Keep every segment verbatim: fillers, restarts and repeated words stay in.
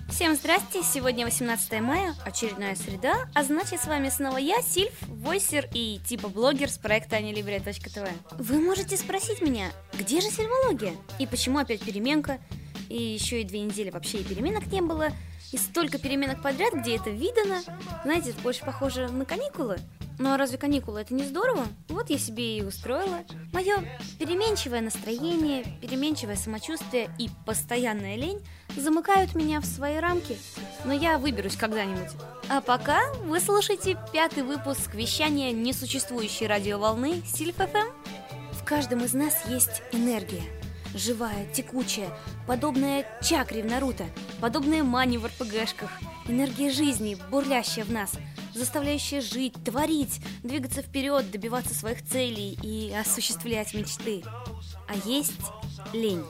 Всем здрасте, сегодня восемнадцатое мая, очередная среда, а значит с вами снова я, Сильф, войсер и типа блогер с проекта анилибре точка тэ вэ. Вы можете спросить меня, где же сильвология? И почему опять переменка? И еще и две недели вообще и переменок не было, и столько переменок подряд, где это видано. Знаете, это больше похоже на каникулы. Ну а разве каникулы это не здорово? Вот я себе и устроила. Мое переменчивое настроение, переменчивое самочувствие и постоянная лень замыкают меня в свои рамки. Но я выберусь когда-нибудь. А пока вы слушаете пятый выпуск вещания несуществующей радиоволны Сильф эф эм. В каждом из нас есть энергия. Живая, текучая, подобная чакре в Наруто, подобная мане в эр пэ гэшках. Энергия жизни, бурлящая в нас, заставляющая жить, творить, двигаться вперед, добиваться своих целей и осуществлять мечты. А есть лень.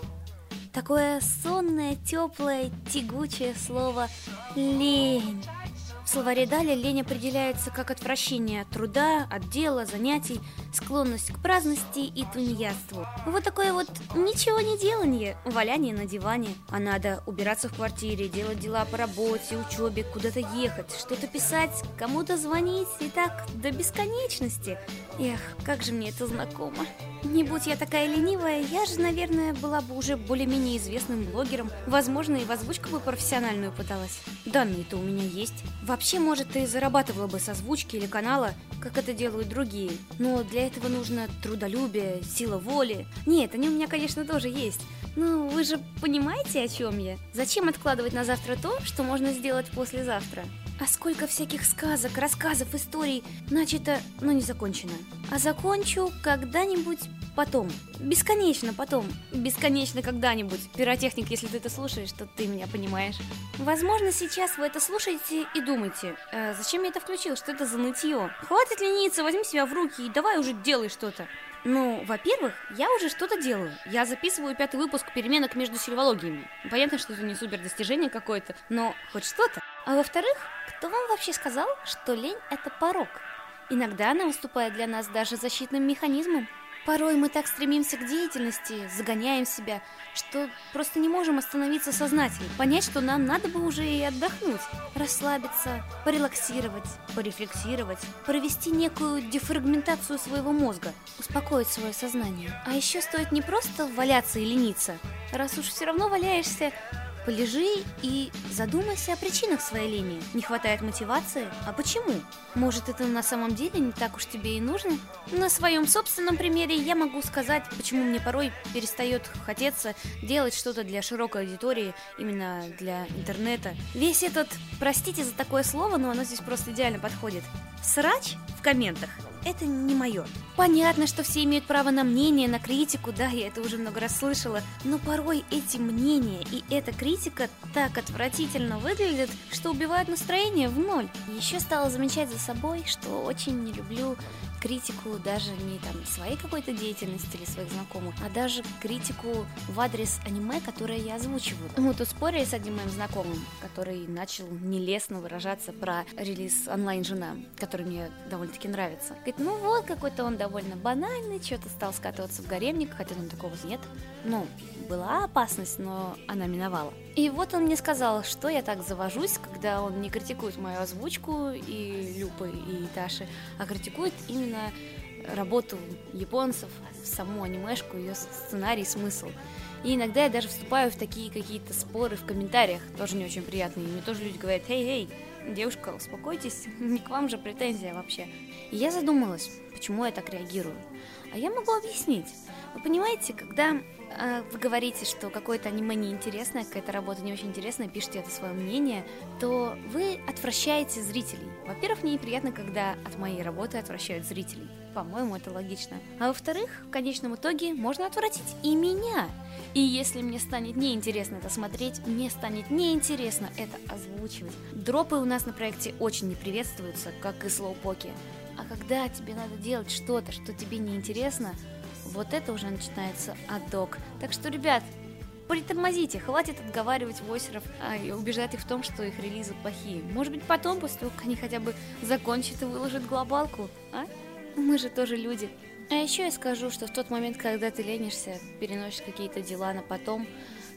Такое сонное, теплое, тягучее слово «лень». В словаре Даля лень определяется как отвращение от труда, от дела, занятий, склонность к праздности и тунеядству. Вот такое вот ничего не деланье, валяние на диване. А надо убираться в квартире, делать дела по работе, учебе, куда-то ехать, что-то писать, кому-то звонить и так до бесконечности. Эх, как же мне это знакомо. Не будь я такая ленивая, я же, наверное, была бы уже более-менее известным блогером. Возможно, и в озвучку бы профессиональную пыталась. Данные-то у меня есть. Вообще, может, и зарабатывала бы с озвучки или канала, как это делают другие. Но для этого нужно трудолюбие, сила воли. Нет, они у меня, конечно, тоже есть. Ну, вы же понимаете, о чем я? Зачем откладывать на завтра то, что можно сделать послезавтра? А сколько всяких сказок, рассказов, историй начато, но не закончено. А закончу когда-нибудь потом. Бесконечно потом. Бесконечно когда-нибудь. Пиротехник, если ты это слушаешь, то ты меня понимаешь. Возможно, сейчас вы это слушаете и думаете, э, зачем я это включил, что это за нытье? Хватит лениться, возьми себя в руки и давай уже делай что-то. Ну, во-первых, я уже что-то делаю. Я записываю пятый выпуск переменок между сильвологиями. Понятно, что это не супер достижение какое-то, но хоть что-то. А во-вторых, кто вам вообще сказал, что лень – это порок? Иногда она выступает для нас даже защитным механизмом. Порой мы так стремимся к деятельности, загоняем себя, что просто не можем остановиться сознательно, понять, что нам надо бы уже и отдохнуть, расслабиться, порелаксировать, порефлексировать, провести некую дефрагментацию своего мозга, успокоить свое сознание. А еще стоит не просто валяться и лениться, раз уж все равно валяешься. Полежи и задумайся о причинах своей лени. Не хватает мотивации? А почему? Может, это на самом деле не так уж тебе и нужно? На своем собственном примере я могу сказать, почему мне порой перестает хотеться делать что-то для широкой аудитории, именно для интернета. Весь этот, простите за такое слово, но оно здесь просто идеально подходит, срач в комментах. Это не мое. Понятно, что все имеют право на мнение, на критику, да, я это уже много раз слышала, но порой эти мнения и эта критика так отвратительно выглядят, что убивают настроение в ноль. Еще стала замечать за собой, что очень не люблю критику даже не там своей какой-то деятельности или своих знакомых, а даже критику в адрес аниме, которое я озвучиваю. Мы тут спорили с одним моим знакомым, который начал нелестно выражаться про релиз онлайн-жена, который мне довольно-таки нравится. Говорит, ну вот, какой-то он довольно банальный, что-то стал скатываться в гаремник, хотя там такого нет. Ну, была опасность, но она миновала. И вот он мне сказал, что я так завожусь, когда он не критикует мою озвучку и Люпы, и Таши, а критикует именно работу японцев, саму анимешку, ее сценарий, смысл. И иногда я даже вступаю в такие какие-то споры в комментариях, тоже не очень приятные. И мне тоже люди говорят, эй-эй, девушка, успокойтесь, не к вам же претензия вообще. И я задумалась, почему я так реагирую. А я могу объяснить. Вы понимаете, когда э, вы говорите, что какое-то аниме неинтересное, какая-то работа не очень интересная, пишете это свое мнение, то вы отвращаете зрителей. Во-первых, мне неприятно, когда от моей работы отвращают зрителей. По-моему, это логично. А во-вторых, в конечном итоге можно отвратить и меня. И если мне станет неинтересно это смотреть, мне станет неинтересно это озвучивать. Дропы у нас на проекте очень не приветствуются, как и слоупоки. А когда тебе надо делать что-то, что тебе неинтересно, вот это уже начинается адок. Так что, ребят, притормозите, хватит отговаривать войсеров а, и убеждать их в том, что их релизы плохие. Может быть, потом, после того, как они хотя бы закончат и выложат глобалку, а? Мы же тоже люди. А еще я скажу, что в тот момент, когда ты ленишься, переносишь какие-то дела на потом,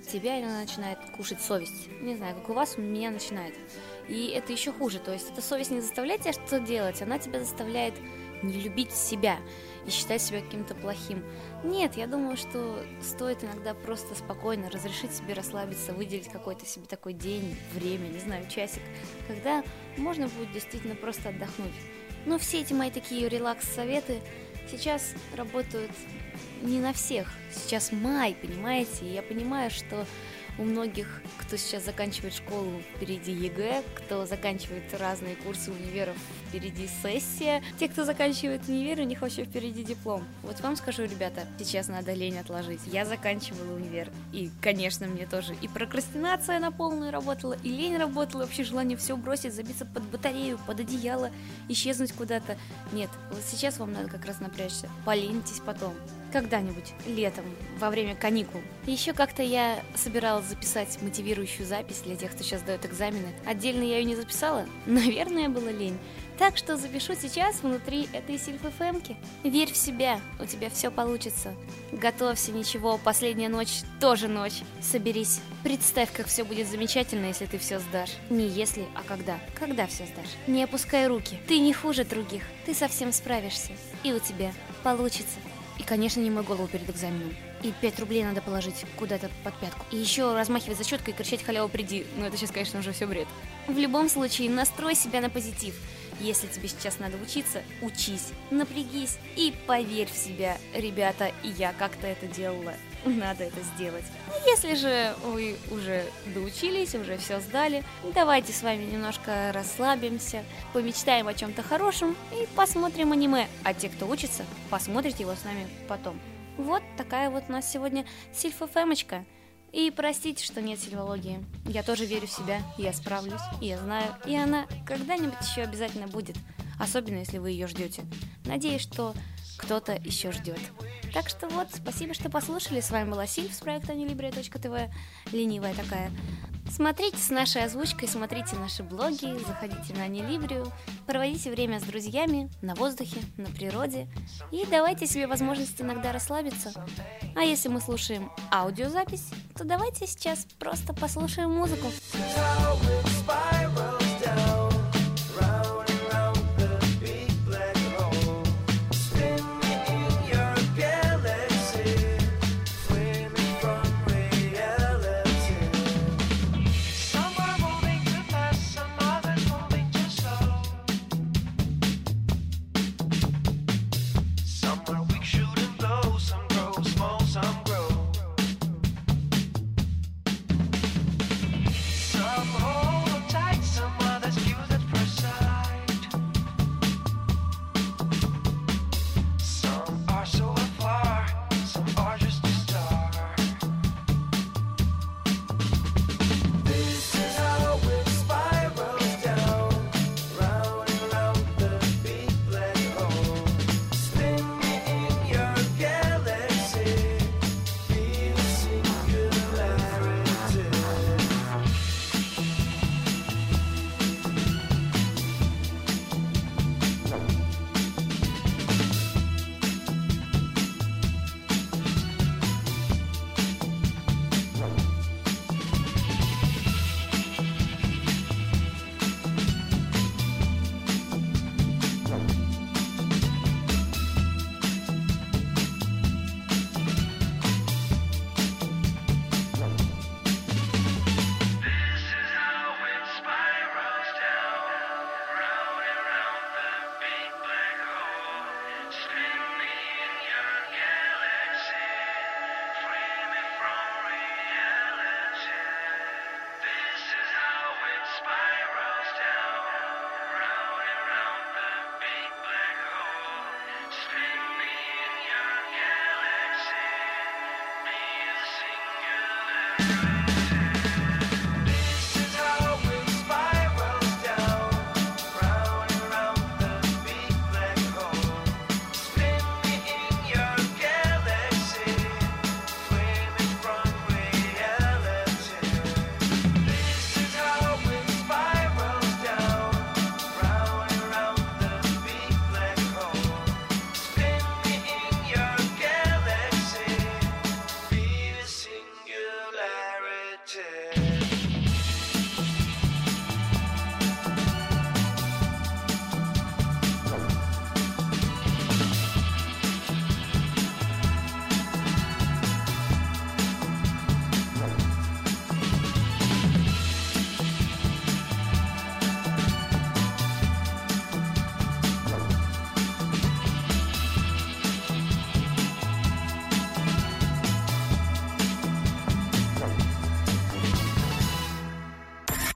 тебя иногда начинает кушать совесть. Не знаю, как у вас, у меня начинает. И это еще хуже, то есть эта совесть не заставляет тебя что-то делать, она тебя заставляет не любить себя и считать себя каким-то плохим. Нет, я думаю, что стоит иногда просто спокойно разрешить себе расслабиться, выделить какой-то себе такой день, время, не знаю, часик, когда можно будет действительно просто отдохнуть. Но все эти мои такие релакс-советы сейчас работают не на всех. Сейчас май, понимаете, и я понимаю, что у многих, кто сейчас заканчивает школу, впереди ЕГЭ, кто заканчивает разные курсы универов, впереди сессия. Те, кто заканчивает универ, у них вообще впереди диплом. Вот вам скажу, ребята, сейчас надо лень отложить. Я заканчивала универ, и, конечно, мне тоже и прокрастинация на полную работала, и лень работала, вообще желание все бросить, забиться под батарею, под одеяло, исчезнуть куда-то. Нет, вот сейчас вам надо как раз напрячься. Поленитесь потом. Когда-нибудь летом, во время каникул. Еще как-то я собиралась записать мотивирующую запись для тех, кто сейчас сдает экзамены. Отдельно я ее не записала. Наверное, было лень. Так что запишу сейчас внутри этой Сильф эф эм-ки. Верь в себя, у тебя все получится. Готовься, ничего, последняя ночь тоже ночь. Соберись. Представь, как все будет замечательно, если ты все сдашь. Не если, а когда. Когда все сдашь. Не опускай руки. Ты не хуже других. Ты совсем справишься. И у тебя получится. И, конечно, не мою голову перед экзаменом. И пять рублей надо положить куда-то под пятку. И еще размахивать зачеткой и кричать «халява, приди». Ну, это сейчас, конечно, уже все бред. В любом случае, настрой себя на позитив. Если тебе сейчас надо учиться, учись, напрягись и поверь в себя. Ребята, и я как-то это делала. Надо это сделать. Если же вы уже доучились, уже все сдали, давайте с вами немножко расслабимся, помечтаем о чем-то хорошем и посмотрим аниме. А те, кто учится, посмотрите его с нами потом. Вот такая вот у нас сегодня Сильф эф эм-очка. И простите, что нет сильвологии. Я тоже верю в себя, я справлюсь, я знаю, и она когда-нибудь еще обязательно будет. Особенно, если вы ее ждете. Надеюсь, что кто-то еще ждет. Так что вот, спасибо, что послушали. С вами была Сильф с проекта анилибре точка тв. Ленивая такая. Смотрите с нашей озвучкой, смотрите наши блоги, заходите на Анилибрию, проводите время с друзьями, на воздухе, на природе и давайте себе возможность иногда расслабиться. А если мы слушаем аудиозапись, то давайте сейчас просто послушаем музыку.